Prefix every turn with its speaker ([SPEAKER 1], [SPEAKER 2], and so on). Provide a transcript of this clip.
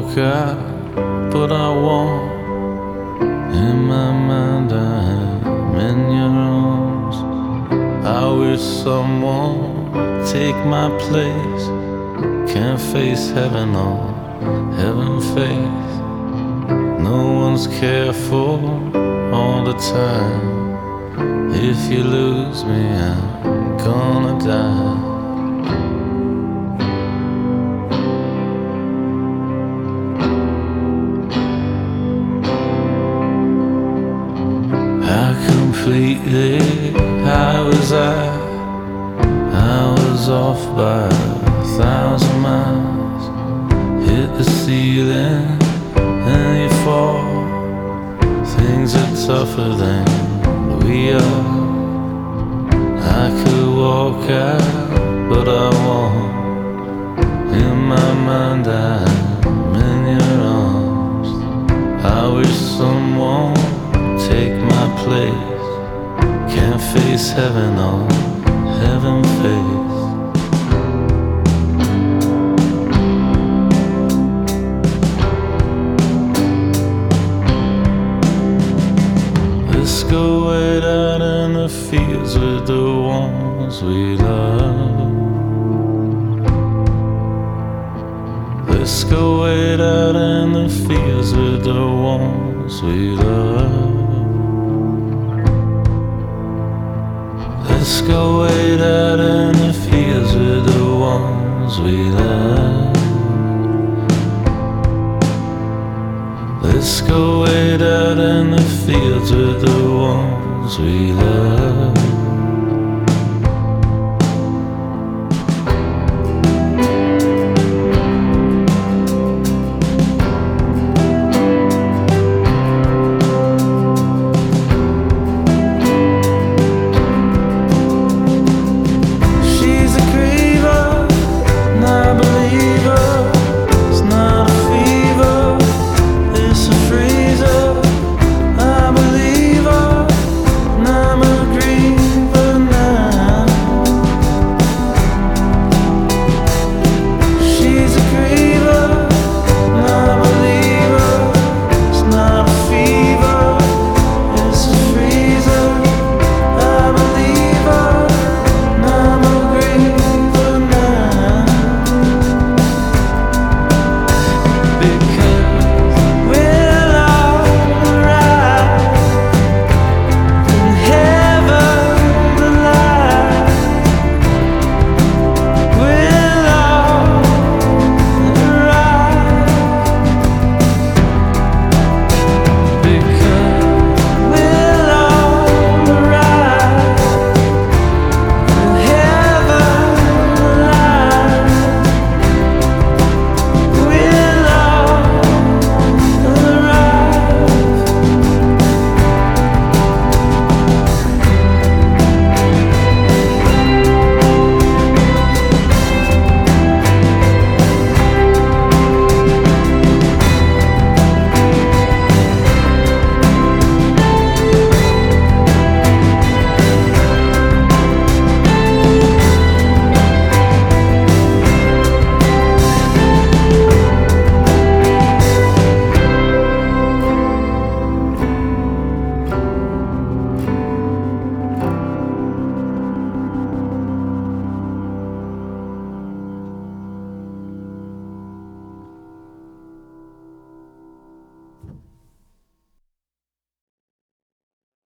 [SPEAKER 1] walk out, but I won't. In my mind I'm in your arms. I wish someone would take my place. Can't face heaven on heaven face. No one's careful all the time. If you lose me, I'm gonna die. How completely high was I? I was off by 1,000 miles. Hit the ceiling and you fall. Things are tougher than we are. I could walk out, but I won't. In my mind I'm in your arms. I wish someone would take my place. Can't face heaven on heaven face. Let's go wait out in the fields with the ones we love. Let's go wait out in the fields with the ones we love. Let's go wait out in the fields with the ones we love. Let's go wait out in the fields with the ones we love.